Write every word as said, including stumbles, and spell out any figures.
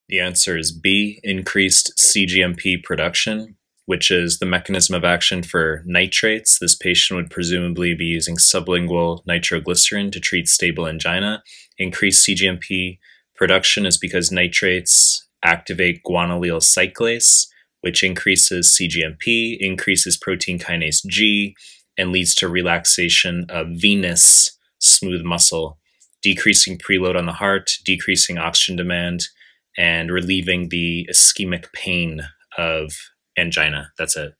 The answer is B, increased C G M P production, which is the mechanism of action for nitrates. This patient would presumably be using sublingual nitroglycerin to treat stable angina. Increased C G M P production is because nitrates activate guanylyl cyclase, which increases C G M P, increases protein kinase G, and leads to relaxation of venous smooth muscle, decreasing preload on the heart, decreasing oxygen demand, and relieving the ischemic pain of angina. That's it.